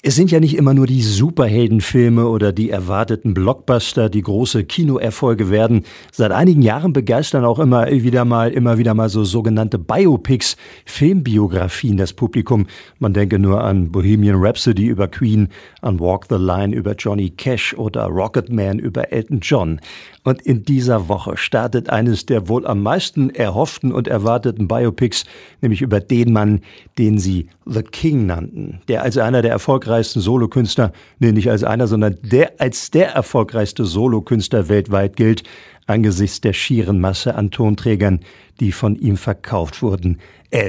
Es sind ja nicht immer nur die Superheldenfilme oder die erwarteten Blockbuster, die große Kinoerfolge werden. Seit einigen Jahren begeistern auch immer wieder mal so sogenannte Biopics, Filmbiografien das Publikum. Man denke nur an Bohemian Rhapsody über Queen, an Walk the Line über Johnny Cash oder Rocketman über Elton John. Und in dieser Woche startet eines der wohl am meisten erhofften und erwarteten Biopics, nämlich über den Mann, den sie The King nannten, der als einer der erfolgreichsten Solokünstler, nicht als einer, sondern als der erfolgreichste Solokünstler weltweit gilt, angesichts der schieren Masse an Tonträgern, die von ihm verkauft wurden.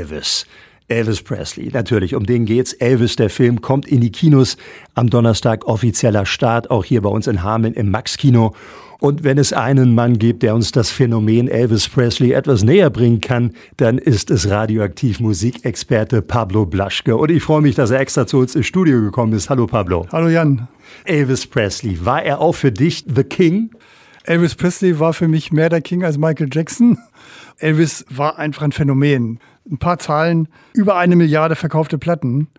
Elvis Presley, natürlich, um den geht's. Elvis, der Film, kommt in die Kinos. Am Donnerstag offizieller Start, auch hier bei uns in Hameln im Max-Kino. Und wenn es einen Mann gibt, der uns das Phänomen Elvis Presley etwas näher bringen kann, dann ist es Radioaktiv-Musikexperte Pablo Blaschke. Und ich freue mich, dass er extra zu uns ins Studio gekommen ist. Hallo Pablo. Hallo Jan. Elvis Presley, war er auch für dich The King? Elvis Presley war für mich mehr der King als Michael Jackson. Elvis war einfach ein Phänomen. Ein paar Zahlen, über 1 Milliarde verkaufte Platten,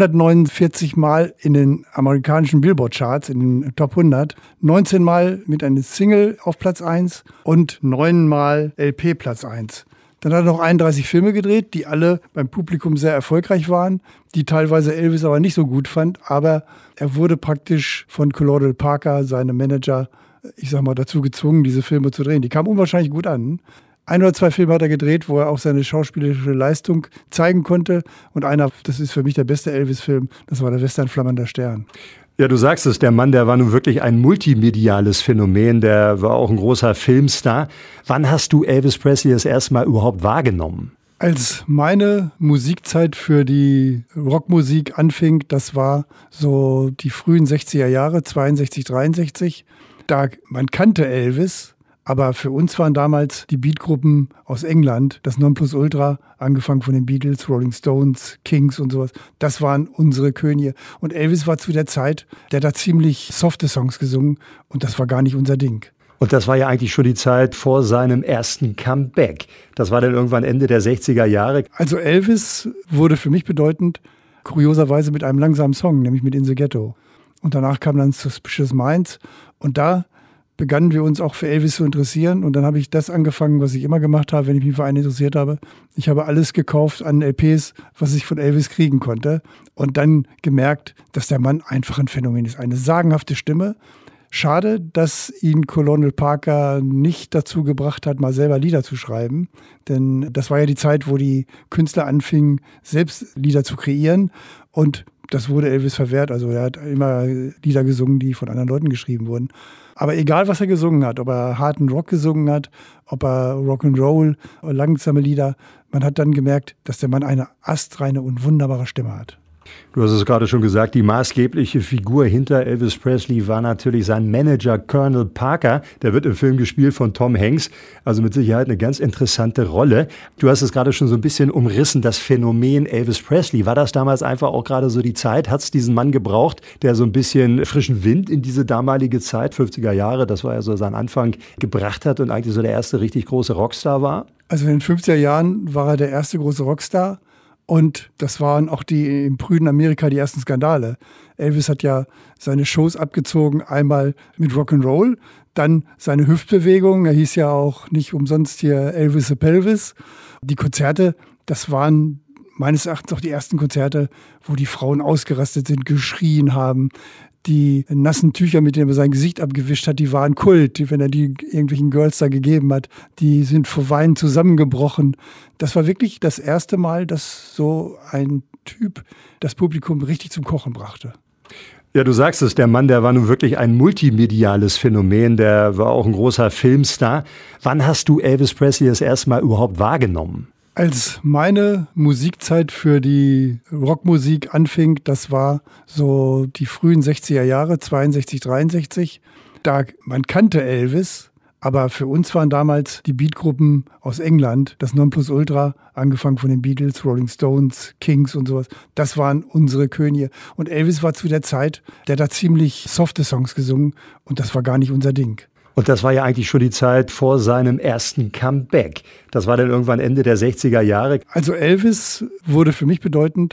149 Mal in den amerikanischen Billboard-Charts, in den Top 100, 19 Mal mit einer Single auf Platz 1 und 9 Mal LP Platz 1. Dann hat er noch 31 Filme gedreht, die alle beim Publikum sehr erfolgreich waren, die teilweise Elvis aber nicht so gut fand, aber er wurde praktisch von Colonel Parker, seinem Manager, dazu gezwungen, diese Filme zu drehen. Die kamen unwahrscheinlich gut an. 1 oder 2 Filme hat er gedreht, wo er auch seine schauspielerische Leistung zeigen konnte. Und einer, das ist für mich der beste Elvis-Film, das war der Western Flammender Stern. Ja, du sagst es, der Mann, der war nun wirklich ein multimediales Phänomen, der war auch ein großer Filmstar. Wann hast du Elvis Presley das erste Mal überhaupt wahrgenommen? Als meine Musikzeit für die Rockmusik anfing, das war so die frühen 60er Jahre, 62, 63. Man kannte Elvis. Aber für uns waren damals die Beatgruppen aus England, das Nonplusultra, angefangen von den Beatles, Rolling Stones, Kings und sowas, das waren unsere Könige. Und Elvis war zu der Zeit, der hat da ziemlich softe Songs gesungen und das war gar nicht unser Ding. Und das war ja eigentlich schon die Zeit vor seinem ersten Comeback. Das war dann irgendwann Ende der 60er Jahre. Also Elvis wurde für mich bedeutend, kurioserweise mit einem langsamen Song, nämlich mit In the Ghetto. Und danach kam dann Suspicious Minds und da begannen wir uns auch für Elvis zu interessieren. Und dann habe ich das angefangen, was ich immer gemacht habe, wenn ich mich für einen interessiert habe. Ich habe alles gekauft an LPs, was ich von Elvis kriegen konnte. Und dann gemerkt, dass der Mann einfach ein Phänomen ist. Eine sagenhafte Stimme. Schade, dass ihn Colonel Parker nicht dazu gebracht hat, mal selber Lieder zu schreiben. Denn das war ja die Zeit, wo die Künstler anfingen, selbst Lieder zu kreieren. Und das wurde Elvis verwehrt. Also er hat immer Lieder gesungen, die von anderen Leuten geschrieben wurden. Aber egal, was er gesungen hat, ob er harten Rock gesungen hat, ob er Rock'n'Roll, langsame Lieder, man hat dann gemerkt, dass der Mann eine astreine und wunderbare Stimme hat. Du hast es gerade schon gesagt, die maßgebliche Figur hinter Elvis Presley war natürlich sein Manager Colonel Parker. Der wird im Film gespielt von Tom Hanks, also mit Sicherheit eine ganz interessante Rolle. Du hast es gerade schon so ein bisschen umrissen, das Phänomen Elvis Presley. War das damals einfach auch gerade so die Zeit? Hat es diesen Mann gebraucht, der so ein bisschen frischen Wind in diese damalige Zeit, 50er Jahre, das war ja so sein Anfang, gebracht hat und eigentlich so der erste richtig große Rockstar war? Also in den 50er Jahren war er der erste große Rockstar. Und das waren auch im prüden Amerika die ersten Skandale. Elvis hat ja seine Shows abgezogen, einmal mit Rock'n'Roll, dann seine Hüftbewegung. Er hieß ja auch nicht umsonst hier Elvis the Pelvis. Die Konzerte, das waren meines Erachtens auch die ersten Konzerte, wo die Frauen ausgerastet sind, geschrien haben. Die nassen Tücher, mit denen er sein Gesicht abgewischt hat, die waren Kult, wenn er die irgendwelchen Girls da gegeben hat. Die sind vor Weinen zusammengebrochen. Das war wirklich das erste Mal, dass so ein Typ das Publikum richtig zum Kochen brachte. Ja, du sagst es, der Mann, der war nun wirklich ein multimediales Phänomen, der war auch ein großer Filmstar. Wann hast du Elvis Presley das erste Mal überhaupt wahrgenommen? Als meine Musikzeit für die Rockmusik anfing, das war so die frühen 60er Jahre, 62, 63. Man kannte Elvis, aber für uns waren damals die Beatgruppen aus England, das Nonplusultra, angefangen von den Beatles, Rolling Stones, Kings und sowas, das waren unsere Könige. Und Elvis war zu der Zeit, der hat da ziemlich softe Songs gesungen und das war gar nicht unser Ding. Und das war ja eigentlich schon die Zeit vor seinem ersten Comeback. Das war dann irgendwann Ende der 60er Jahre. Also Elvis wurde für mich bedeutend,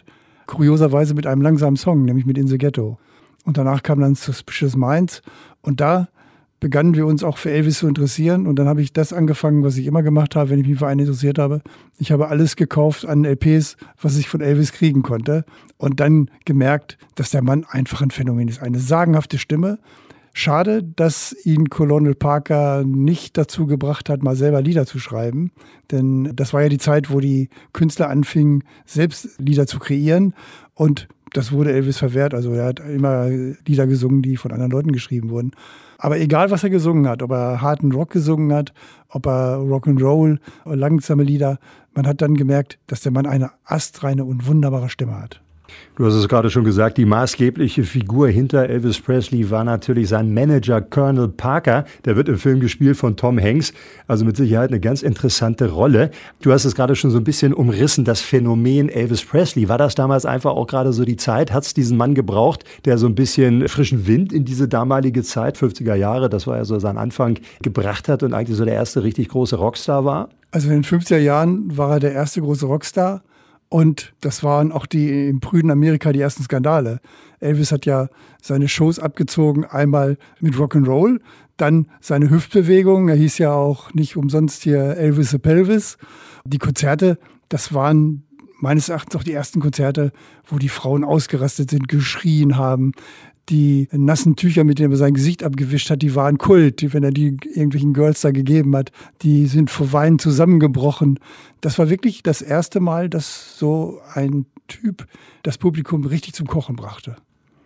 Kurioserweise mit einem langsamen Song, nämlich mit In the Ghetto. Und danach kam dann Suspicious Minds. Und da begannen wir uns auch für Elvis zu interessieren. Und dann habe ich das angefangen, was ich immer gemacht habe, wenn ich mich für einen interessiert habe. Ich habe alles gekauft an LPs, was ich von Elvis kriegen konnte. Und dann gemerkt, dass der Mann einfach ein Phänomen ist. Eine sagenhafte Stimme. Schade, dass ihn Colonel Parker nicht dazu gebracht hat, mal selber Lieder zu schreiben. Denn das war ja die Zeit, wo die Künstler anfingen, selbst Lieder zu kreieren. Und das wurde Elvis verwehrt. Also er hat immer Lieder gesungen, die von anderen Leuten geschrieben wurden. Aber egal, was er gesungen hat, ob er harten Rock gesungen hat, ob er Rock'n'Roll, langsame Lieder, man hat dann gemerkt, dass der Mann eine astreine und wunderbare Stimme hat. Du hast es gerade schon gesagt, die maßgebliche Figur hinter Elvis Presley war natürlich sein Manager Colonel Parker. Der wird im Film gespielt von Tom Hanks, also mit Sicherheit eine ganz interessante Rolle. Du hast es gerade schon so ein bisschen umrissen, das Phänomen Elvis Presley. War das damals einfach auch gerade so die Zeit? Hat es diesen Mann gebraucht, der so ein bisschen frischen Wind in diese damalige Zeit, 50er Jahre, das war ja so sein Anfang, gebracht hat und eigentlich so der erste richtig große Rockstar war? Also in den 50er Jahren war er der erste große Rockstar. Und das waren auch im prüden Amerika die ersten Skandale. Elvis hat ja seine Shows abgezogen, einmal mit Rock'n'Roll, dann seine Hüftbewegung. Er hieß ja auch nicht umsonst hier Elvis the Pelvis. Die Konzerte, das waren meines Erachtens auch die ersten Konzerte, wo die Frauen ausgerastet sind, geschrien haben. Die nassen Tücher, mit denen er sein Gesicht abgewischt hat, die waren Kult, wenn er die irgendwelchen Girls da gegeben hat. Die sind vor Weinen zusammengebrochen. Das war wirklich das erste Mal, dass so ein Typ das Publikum richtig zum Kochen brachte.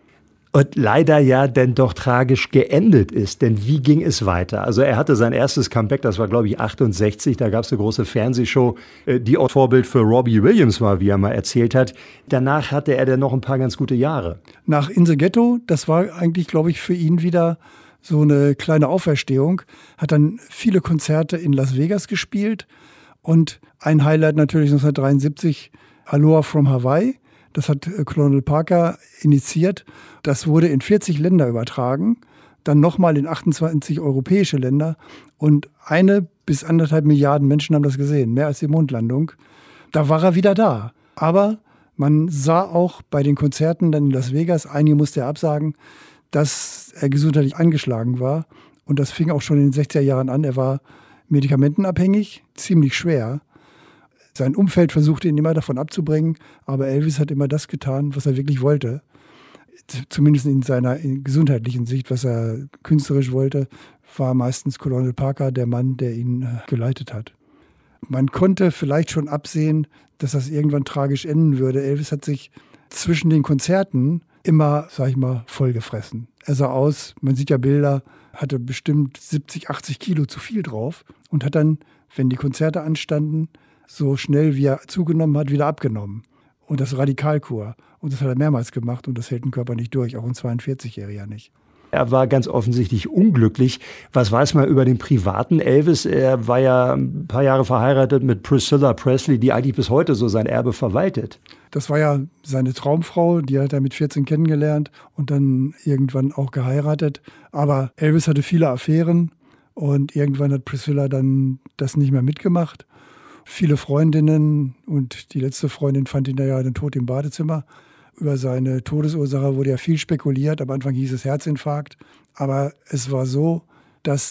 Und leider ja dann doch tragisch geendet ist. Denn wie ging es weiter? Also er hatte sein erstes Comeback, das war glaube ich 68, da gab es eine große Fernsehshow, die auch Vorbild für Robbie Williams war, wie er mal erzählt hat. Danach hatte er dann noch ein paar ganz gute Jahre. Nach In the Ghetto, das war eigentlich glaube ich für ihn wieder so eine kleine Auferstehung, hat dann viele Konzerte in Las Vegas gespielt und ein Highlight natürlich 1973, Aloha from Hawaii. Das hat Colonel Parker initiiert. Das wurde in 40 Länder übertragen, dann nochmal in 28 europäische Länder. Und 1 bis 1,5 Milliarden Menschen haben das gesehen, mehr als die Mondlandung. Da war er wieder da. Aber man sah auch bei den Konzerten dann in Las Vegas, einige musste er absagen, dass er gesundheitlich angeschlagen war. Und das fing auch schon in den 60er Jahren an. Er war medikamentenabhängig, ziemlich schwer. Sein Umfeld versuchte ihn immer davon abzubringen, aber Elvis hat immer das getan, was er wirklich wollte. Zumindest in seiner gesundheitlichen Sicht, was er künstlerisch wollte, war meistens Colonel Parker der Mann, der ihn geleitet hat. Man konnte vielleicht schon absehen, dass das irgendwann tragisch enden würde. Elvis hat sich zwischen den Konzerten immer, sag ich mal, vollgefressen. Er sah aus, man sieht ja Bilder, hatte bestimmt 70, 80 Kilo zu viel drauf und hat dann, wenn die Konzerte anstanden, so schnell wie er zugenommen hat, wieder abgenommen. Und das Radikalkur. Und das hat er mehrmals gemacht und das hält den Körper nicht durch, auch ein 42-Jähriger nicht. Er war ganz offensichtlich unglücklich. Was weiß man über den privaten Elvis? Er war ja ein paar Jahre verheiratet mit Priscilla Presley, die eigentlich bis heute so sein Erbe verwaltet. Das war ja seine Traumfrau, die hat er mit 14 kennengelernt und dann irgendwann auch geheiratet. Aber Elvis hatte viele Affären und irgendwann hat Priscilla dann das nicht mehr mitgemacht. Viele Freundinnen und die letzte Freundin fand ihn ja dann tot im Badezimmer. Über seine Todesursache wurde ja viel spekuliert. Am Anfang hieß es Herzinfarkt. Aber es war so, dass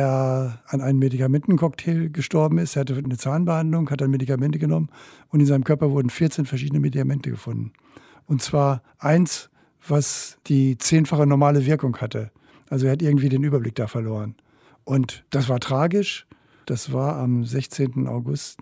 er an einem Medikamentencocktail gestorben ist. Er hatte eine Zahnbehandlung, hat dann Medikamente genommen und in seinem Körper wurden 14 verschiedene Medikamente gefunden. Und zwar eins, was die 10-fache normale Wirkung hatte. Also er hat irgendwie den Überblick da verloren. Und das war tragisch. Das war am 16. August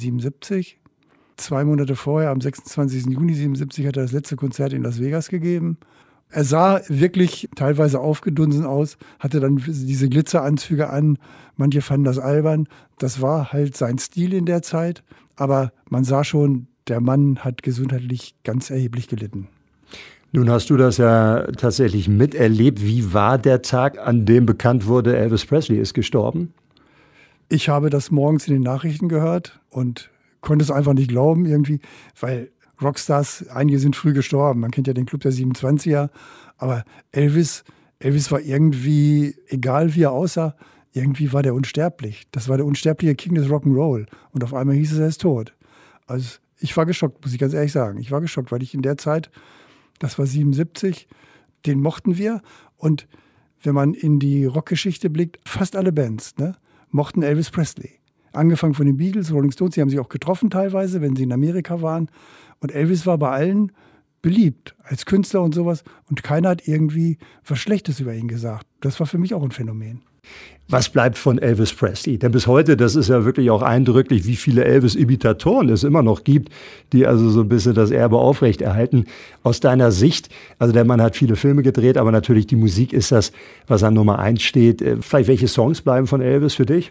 1977. 2 Monate vorher, am 26. Juni 1977, hat er das letzte Konzert in Las Vegas gegeben. Er sah wirklich teilweise aufgedunsen aus, hatte dann diese Glitzeranzüge an. Manche fanden das albern. Das war halt sein Stil in der Zeit. Aber man sah schon, der Mann hat gesundheitlich ganz erheblich gelitten. Nun hast du das ja tatsächlich miterlebt. Wie war der Tag, an dem bekannt wurde, Elvis Presley ist gestorben? Ich habe das morgens in den Nachrichten gehört und konnte es einfach nicht glauben irgendwie, weil Rockstars, einige sind früh gestorben. Man kennt ja den Club der 27er. Aber Elvis war irgendwie, egal wie er aussah, irgendwie war der unsterblich. Das war der unsterbliche King des Rock'n'Roll. Und auf einmal hieß es, er ist tot. Also ich war geschockt, muss ich ganz ehrlich sagen. Ich war geschockt, weil ich in der Zeit, das war 77, den mochten wir. Und wenn man in die Rockgeschichte blickt, fast alle Bands mochten Elvis Presley. Angefangen von den Beatles, Rolling Stones, die haben sich auch getroffen teilweise, wenn sie in Amerika waren. Und Elvis war bei allen beliebt als Künstler und sowas. Und keiner hat irgendwie was Schlechtes über ihn gesagt. Das war für mich auch ein Phänomen. Was bleibt von Elvis Presley? Denn bis heute, das ist ja wirklich auch eindrücklich, wie viele Elvis-Imitatoren es immer noch gibt, die also so ein bisschen das Erbe aufrechterhalten. Aus deiner Sicht, also der Mann hat viele Filme gedreht, aber natürlich die Musik ist das, was an Nummer 1 steht. Vielleicht welche Songs bleiben von Elvis für dich?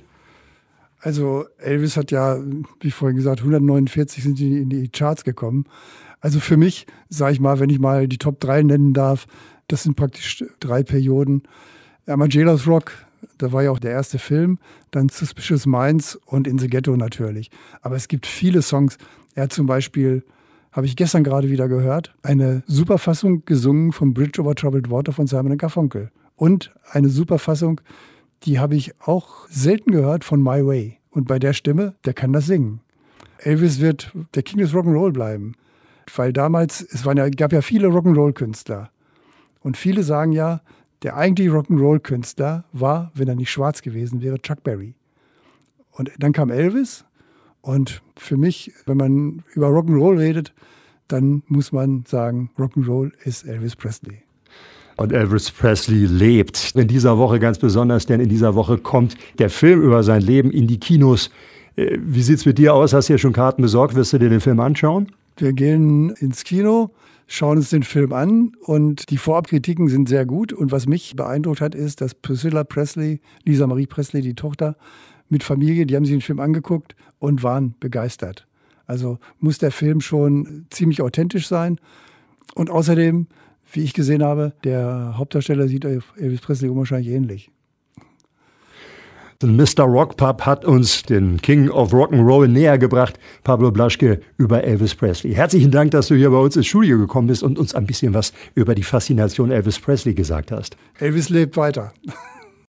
Also Elvis hat ja, wie vorhin gesagt, 149 sind die in die Charts gekommen. Also für mich, sage ich mal, wenn ich mal die Top 3 nennen darf, das sind praktisch 3 Perioden. Jailhouse Rock, da war ja auch der erste Film, dann Suspicious Minds und In the Ghetto natürlich. Aber es gibt viele Songs. Er hat zum Beispiel, habe ich gestern gerade wieder gehört, eine super Fassung gesungen vom Bridge over Troubled Water von Simon & Garfunkel. Und eine super Fassung, die habe ich auch selten gehört, von My Way. Und bei der Stimme, der kann das singen. Elvis wird der King des Rock'n'Roll bleiben. Weil damals, gab ja viele Rock'n'Roll-Künstler. Und viele sagen ja, der eigentliche Rock'n'Roll-Künstler war, wenn er nicht schwarz gewesen wäre, Chuck Berry. Und dann kam Elvis. Und für mich, wenn man über Rock'n'Roll redet, dann muss man sagen, Rock'n'Roll ist Elvis Presley. Und Elvis Presley lebt. In dieser Woche ganz besonders, denn in dieser Woche kommt der Film über sein Leben in die Kinos. Wie sieht's mit dir aus? Hast du ja schon Karten besorgt? Wirst du dir den Film anschauen? Wir gehen ins Kino, schauen uns den Film an und die Vorabkritiken sind sehr gut. Und was mich beeindruckt hat, ist, dass Priscilla Presley, Lisa Marie Presley, die Tochter, mit Familie, die haben sich den Film angeguckt und waren begeistert. Also muss der Film schon ziemlich authentisch sein. Und außerdem, wie ich gesehen habe, der Hauptdarsteller sieht Elvis Presley unwahrscheinlich ähnlich. Mr. Rockpop hat uns den King of Rock'n'Roll näher gebracht, Pablo Blaschke, über Elvis Presley. Herzlichen Dank, dass du hier bei uns ins Studio gekommen bist und uns ein bisschen was über die Faszination Elvis Presley gesagt hast. Elvis lebt weiter.